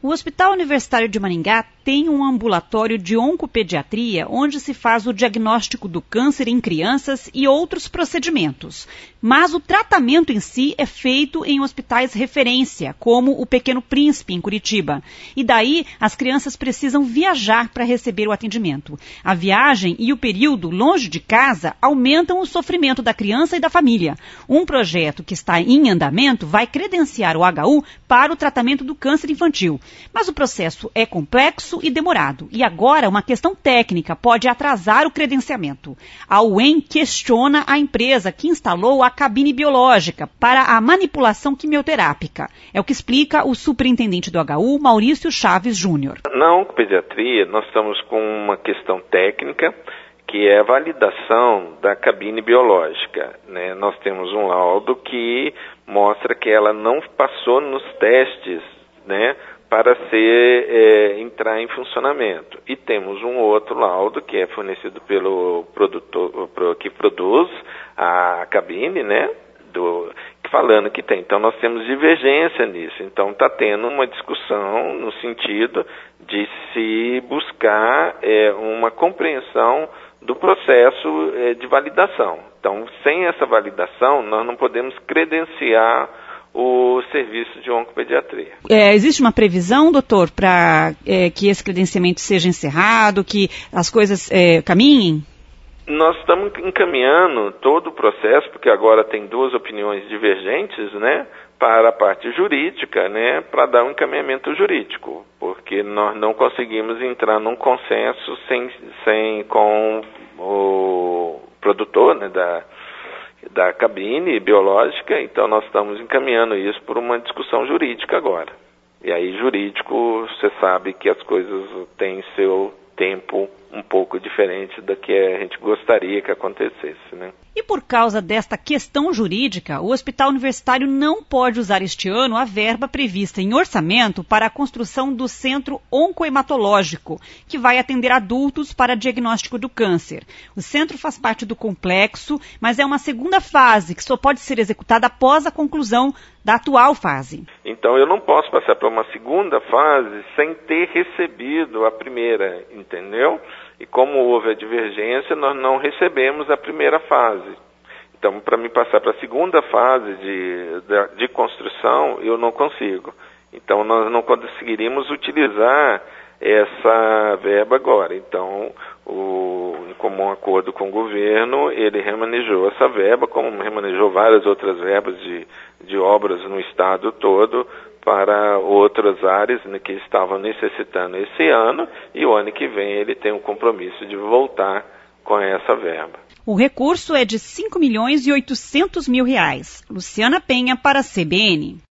O Hospital Universitário de Maringá tem um ambulatório de oncopediatria onde se faz o diagnóstico do câncer em crianças e outros procedimentos. Mas o tratamento em si é feito em hospitais referência, como o Pequeno Príncipe, em Curitiba. E daí, as crianças precisam viajar para receber o atendimento. A viagem e o período longe de casa aumentam o sofrimento da criança e da família. Um projeto que está em andamento vai credenciar o HU para o tratamento do câncer infantil. Mas o processo é complexo e demorado. E agora, uma questão técnica pode atrasar o credenciamento. A UEM questiona a empresa que instalou a cabine biológica para a manipulação quimioterápica. É o que explica o superintendente do HU, Maurício Chaves Júnior. Na oncopediatria, nós estamos com uma questão técnica, que é a validação da cabine biológica, né? Nós temos um laudo que mostra que ela não passou nos testes, né, para entrar em funcionamento. E temos um outro laudo que é fornecido pelo produtor que produz a cabine, né, falando que tem. Então nós temos divergência nisso. Então está tendo uma discussão no sentido de se buscar uma compreensão do processo de validação. Então, sem essa validação, nós não podemos credenciar o serviço de oncopediatria. Existe uma previsão, doutor, para que esse credenciamento seja encerrado, que as coisas caminhem? Nós estamos encaminhando todo o processo, porque agora tem duas opiniões divergentes, né, para a parte jurídica, né, para dar um encaminhamento jurídico, porque nós não conseguimos entrar num consenso com o produtor, né, da cabine biológica, então nós estamos encaminhando isso por uma discussão jurídica agora. E aí, jurídico, você sabe que as coisas têm seu tempo um pouco diferente da que a gente gostaria que acontecesse, né? E por causa desta questão jurídica, o Hospital Universitário não pode usar este ano a verba prevista em orçamento para a construção do Centro Oncohematológico, que vai atender adultos para diagnóstico do câncer. O centro faz parte do complexo, mas é uma segunda fase que só pode ser executada após a conclusão da atual fase. Então eu não posso passar para uma segunda fase sem ter recebido a primeira, entendeu? E como houve a divergência, nós não recebemos a primeira fase. Então, para me passar para a segunda fase de construção, eu não consigo. Então, nós não conseguiríamos utilizar essa verba agora. Então, em comum acordo com o governo, ele remanejou essa verba, como remanejou várias outras verbas de obras no estado todo, para outras áreas, né, que estavam necessitando esse ano, e o ano que vem ele tem um compromisso de voltar com essa verba. O recurso é de R$ 5.800.000. Luciana Penha para a CBN.